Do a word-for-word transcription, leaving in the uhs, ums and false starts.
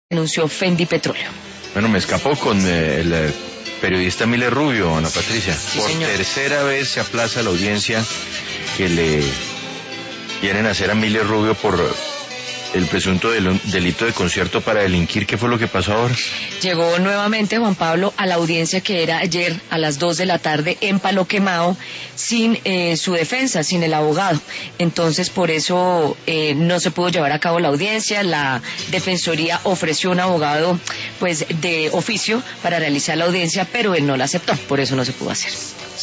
Denunció Fendi Petróleo. Bueno, me escapó con eh, el eh, periodista Miller Rubio, Ana Patricia. Sí, Por señor. tercera vez se aplaza la audiencia que le quieren hacer a Miller Rubio por el presunto del, delito de concierto para delinquir. ¿Qué fue lo que pasó ahora? Llegó nuevamente Juan Pablo a la audiencia que era ayer a las dos de la tarde en Palo Quemado sin eh, su defensa, sin el abogado. Entonces por eso eh, no se pudo llevar a cabo la audiencia. La Defensoría ofreció un abogado pues de oficio para realizar la audiencia, pero él no la aceptó, por eso no se pudo hacer.